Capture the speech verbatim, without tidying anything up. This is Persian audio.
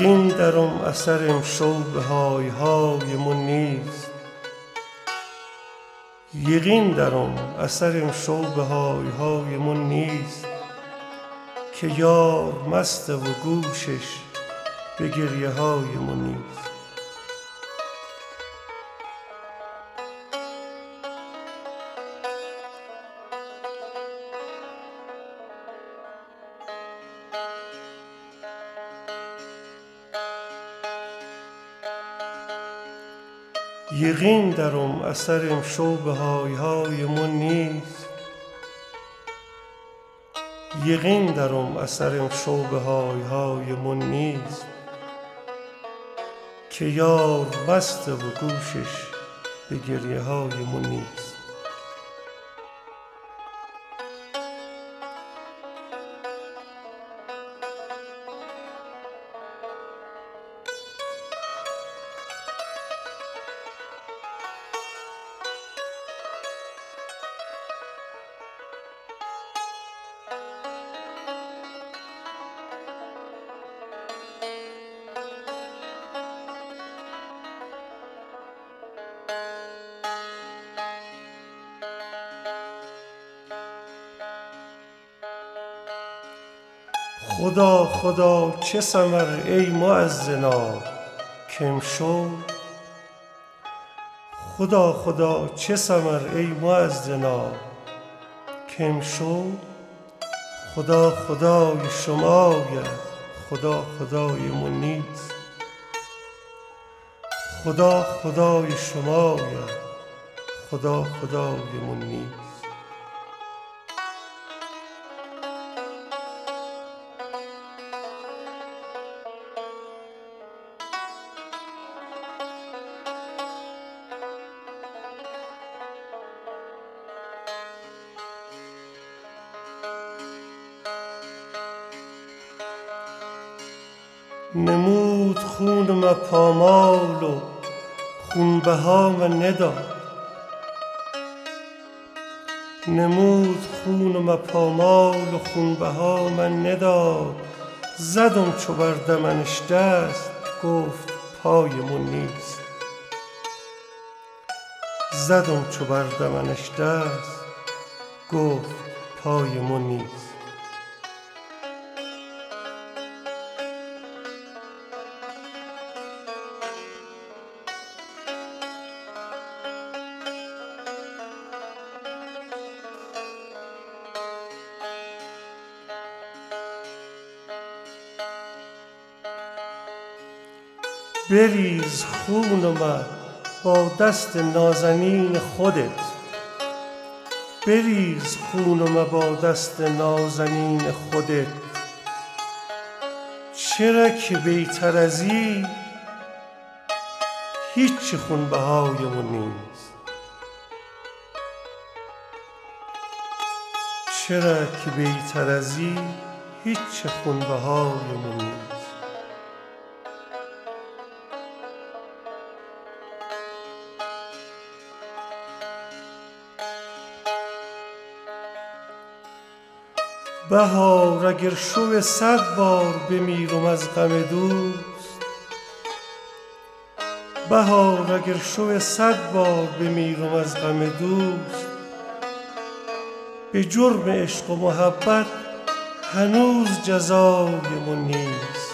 یقین درم اثر امشو به های های من نیست. یقین درم اثر امشو به های های من نیست، که یار مست و گوشش به گریه های من نیست. یقین درم اثر امشو به های های من نیست. یقین درم اثر امشو به های های من نیست، که یار مست و گوشش به گریه های من نیست. خدا خدا چه ثمر ای مؤذنا که امشو، خدا خدا چه ثمر ای مؤذنا که امشو، خدا خدای شمایه خدا خدای من نیست. خدا خدای شمایه خدا خدای من نیست. نمود خون ما پامال و خونبها من نداد. نمود خون ما پامال و خونبها من نداد. زدم چو بر دمنش دست گفت پای من نیست. زدم چو بر دمنش دست گفت پای من نیست. بریز خون من با دست نازنین خودت. بریز خون من با دست نازنین خودت. چرا که بی‌تر ازی هیچ خونبهای من نیست. چرا که بی‌تر ازی هیچ خونبهای من نیست. بهار اگر شو صد بار بمیرم از غم دوست. بهار اگر شو صد بار بمیرم از غم دوست. به جرم عشق و محبت هنوز جزای من نیست.